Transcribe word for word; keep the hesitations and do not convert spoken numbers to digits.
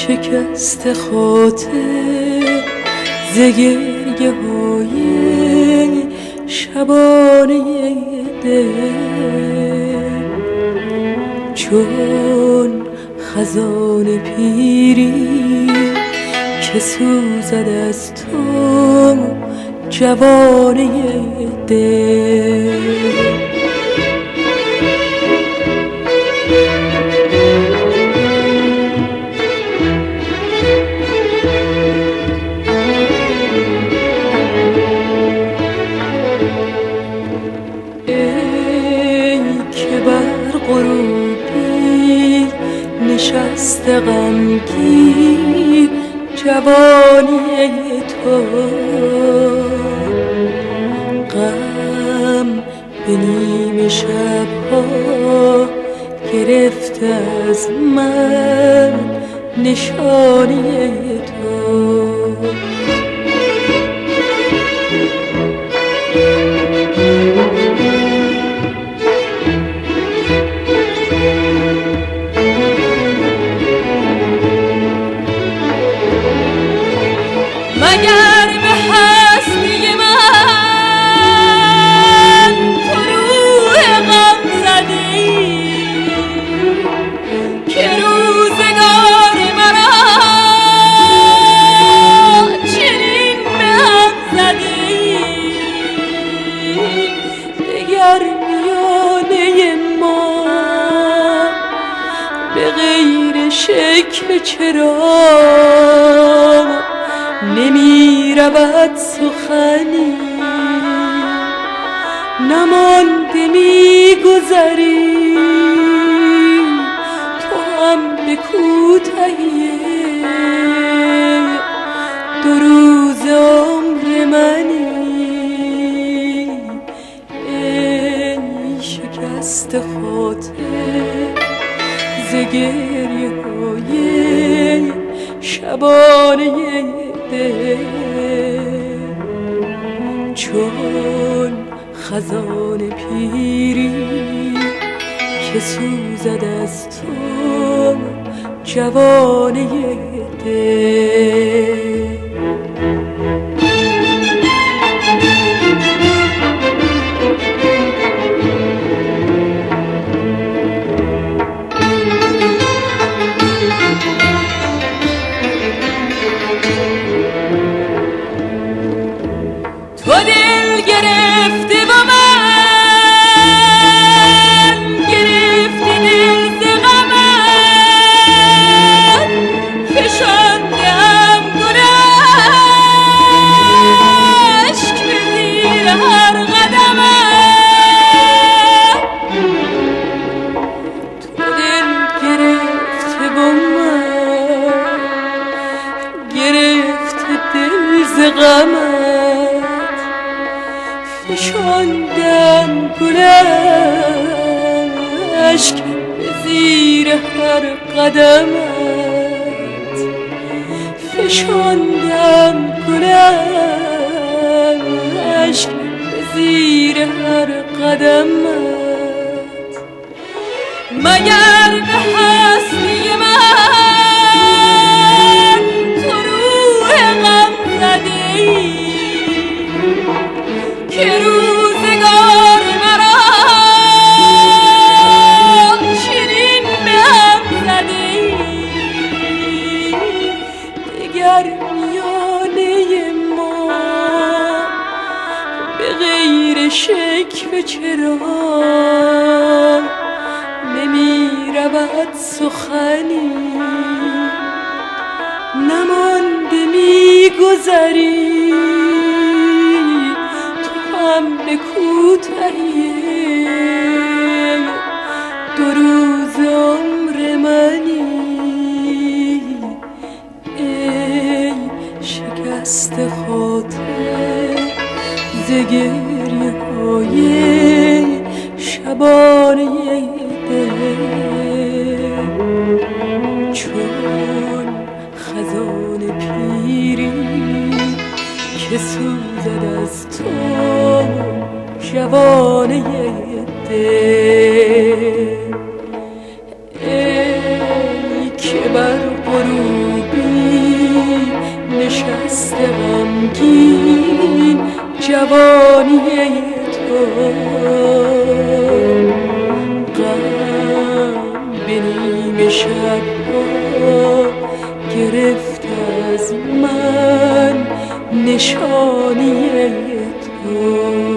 شکست خاطر ز گریه های شبانه دل، چون خزان پیری که سوزد از تو جوانه دل. نشسته غمگین جوانی تو، غم به نیمه شبها گرفته از من نشانی تو. مگر به هستی من تو روح غم زدی که روزگار مرا چنین به هم زدی. دگر میانه ما به غیر شکوه چرا نمی رود سخنی، نمانده می گذری تو هم به کوتاهی دو روز عمر منی. ای شکست خاطر ز گریه های شبانه دل، چون خزان پیری که سوزد از تو جوانه دل. تو دل گرفته با من، گرفتی دل ز غمت، فشاندم گل اشک به زیر هر قدمت. تو دل گرفته با من، گرفتی دل ز غمت، فشاندم گل اشک به زیر هر قدمت، فشاندم گل اشک به زیر هر قدمت. مگر به هستی من تو روح غم زدی که روزگار مرا چنین به هم زدی. دگر میانه ما به غیر شکوه چرا نمی رود سخنی، نمانده می گذری تو هم به کوتاهی دو روز عمر منی. ای شکست خاطر ز گریه های شبانه دل، چون خزان پیری که سوزد از تو جوانه دل. ای که بر غروب نشانی تو.